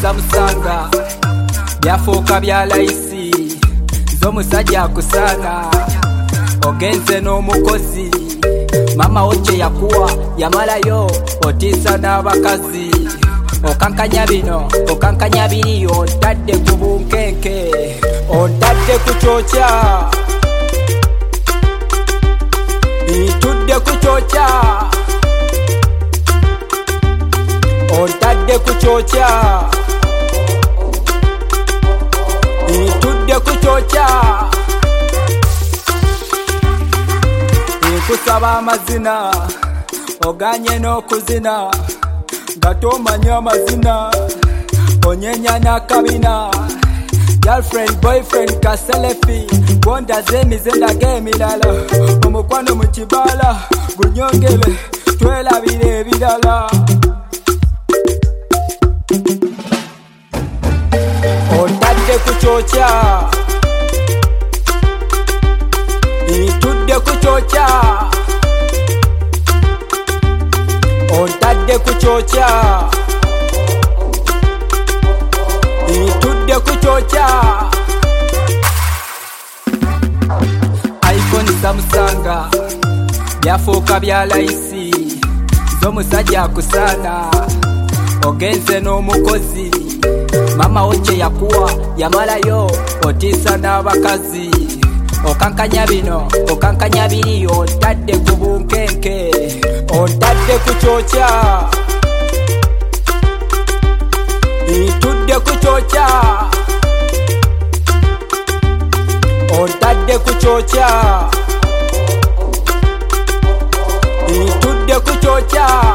samusanga byafuuka bya layisi z'omusajja akusanga ogenze n'omukozi mama wo kye yakuwa yamalayo otiisa n'abakazi okankanya bino okankanya biri ontadde ku bunkenke ontadde ku kyokya itudde ku kyokya ontadde ku kyokya itudde ku kyokya nkusaba amazina oganye n'okuzina nga tomanya amazina onyenya n'akabina girlfriend boyfriend kaselefi gondaze emize ndaga emirala omukwano mu kibala gunyongere twerabire ebirala ontadde ku kyokya itudde ku kyokya ontadde ku kyokya itudde ku kyokya iPhone samusanga byafuuka bya layisi z'omusajja akusanga ogenze n'omukozi mama wo kye yakuwa yamalayo otiisa n'abakazi okankanya bino okankanya biri ontadde ku bunkenke ontadde ku kyokya itudde ku kyokya ontadde ku kyokya itudde ku kyokya